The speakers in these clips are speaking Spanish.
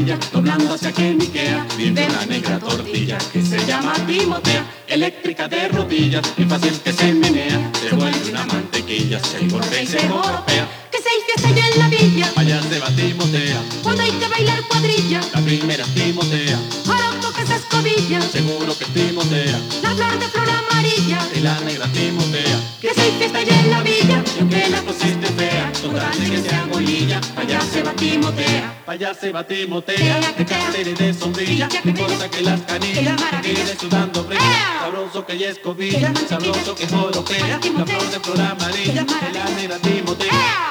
maravilla, doblando hacia que Ikea, vive una negra tortilla que se llama Timotea, eléctrica de rodillas, y fácil que se menea, se vuelve una mantequilla, se golpea y se joropea. Que se fiesta ya en la villa, Allá se va Timotea, cuando hay que bailar cuadrilla, la primera es Timotea, joropo que se escobilla, seguro que es Timotea, la flor de flor amarilla. y la negra Timotea. Que se fiesta ya en la villa, Y aunque la cosa esté fea, total de que sea golilla, allá se va Timotea, allá se va Timotea, de cartera y de sombrilla, no importa que las canillas quede sudando fría, sabroso que ella es cobilla, sabroso que joropea, la flor de flor amarilla, de la negra Timotea.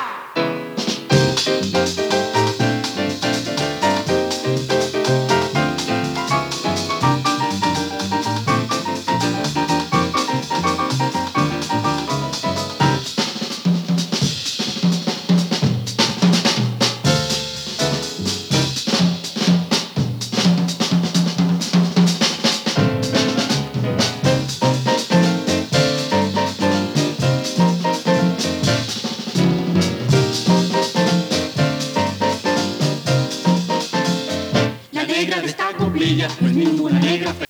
La negra de esta coplilla no es ninguna negra fea.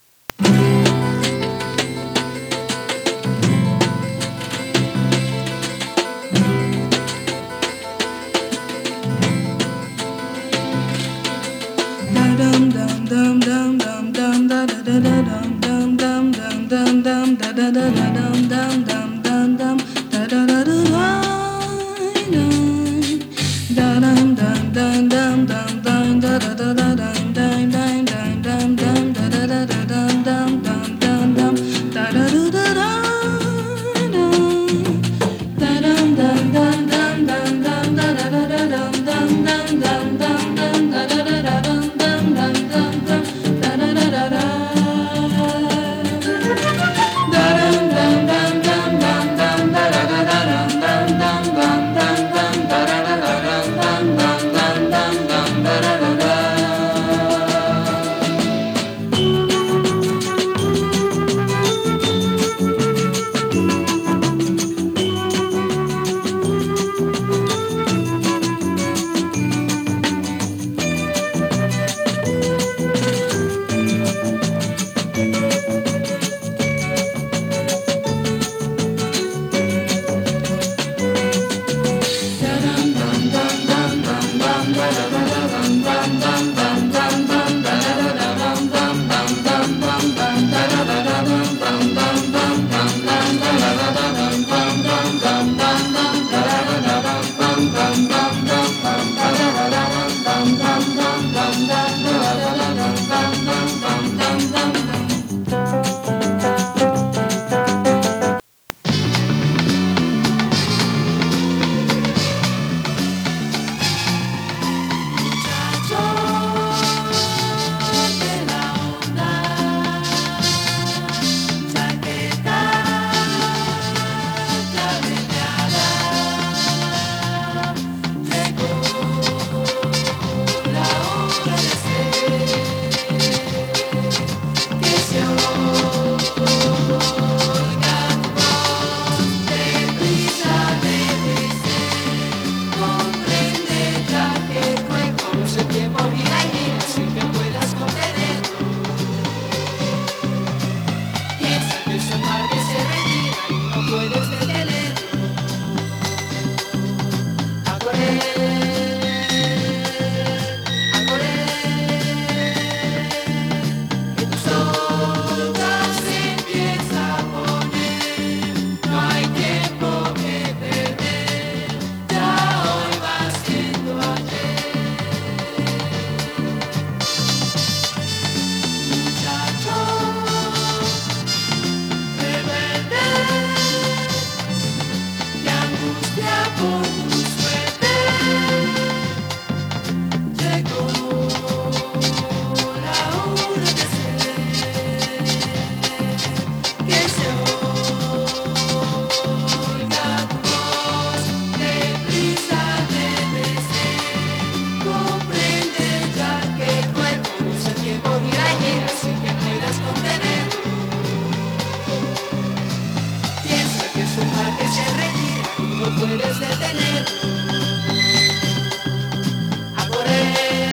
puedes detener.